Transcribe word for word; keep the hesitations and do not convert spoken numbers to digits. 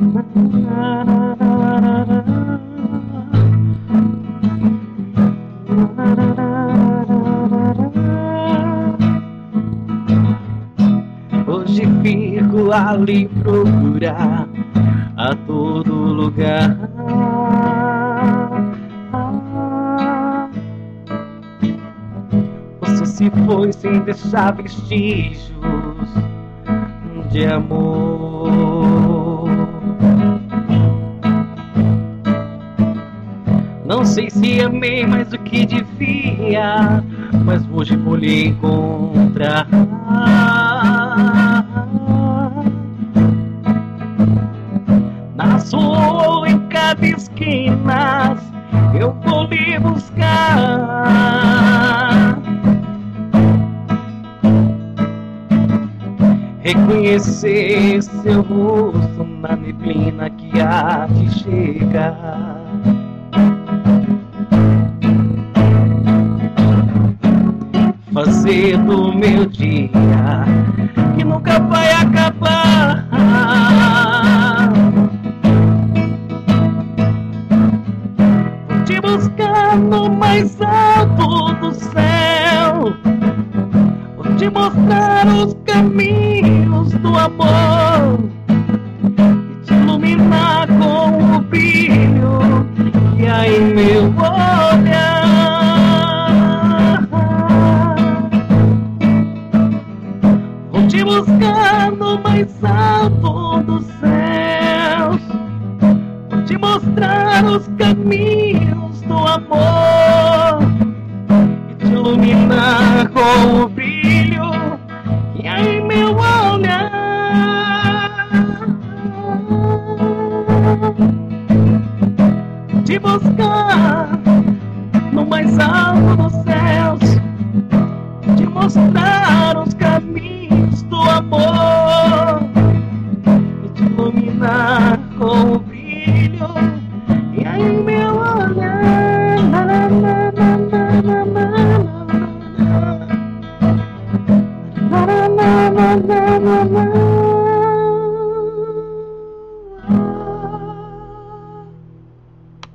Hoje fico ali procurar a todo lugar. Você se foi sem deixar vestígios de amor. Não sei se amei mais do que devia, mas hoje vou lhe encontrar. Na sua ou em cada esquina eu vou lhe buscar. Reconhecer seu rosto na neblina que há de chegar. Fazer do meu dia que nunca vai acabar. Vou te buscar no mais alto do céu. Vou te mostrar os caminhos do amor e te iluminar com o brilho que há em meu olhar. Vou te buscar no mais alto dos céus. Vou te mostrar os caminhos do amor e te iluminar com o brilho que há em meu olhar. Te buscar no mais alto dos céus, te mostrar os caminhos do amor e te iluminar com o brilho que há em meu olhar. Na, na, na, na, na, na, na, na, na, na, na, na, na.